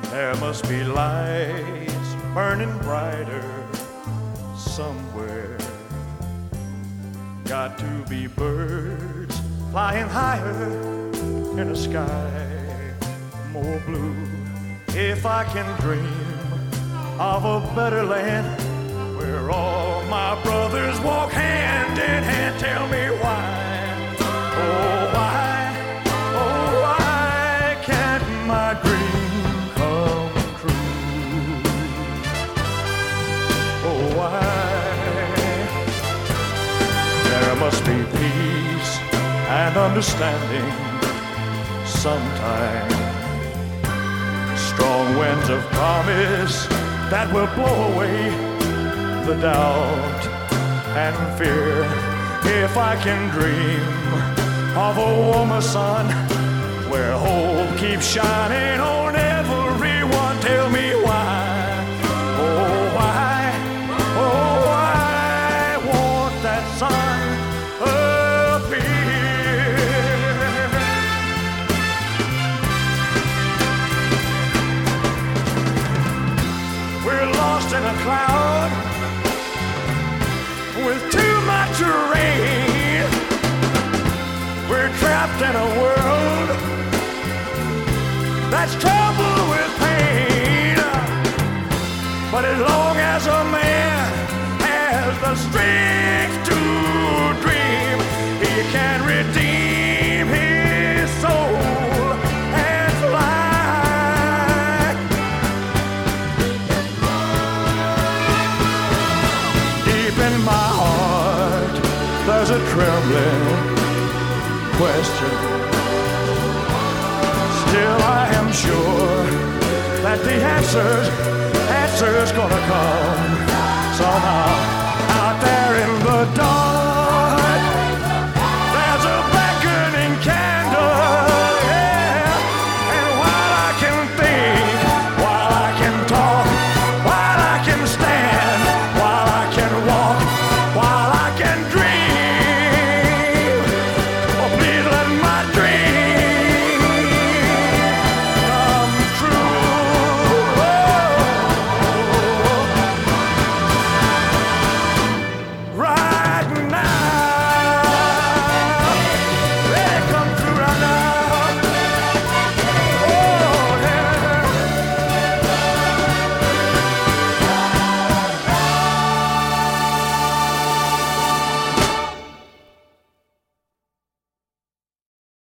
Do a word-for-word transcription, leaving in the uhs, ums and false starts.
There must be lights burning brighter somewhere. Got to be birds flying higher in a sky more blue. If I can dream of a better land where all my brothers walk hand in hand, tell me why, oh why, oh why can't my dream come true? Oh why? There must be peace and understanding sometime. Strong winds of promise that will blow away the doubt and fear. If I can dream of a warmer sun where hope keeps shining on everyone, tell me why, oh why, oh why won't that sun appear? We're lost in a cloud with too much rain. We're trapped in a world that's troubled with pain. But as long as a man has the strength to dream, he can redeem his soul and fly. Deep in my heart, there's a trembling question. Still I am sure that the answers, answers gonna come somehow.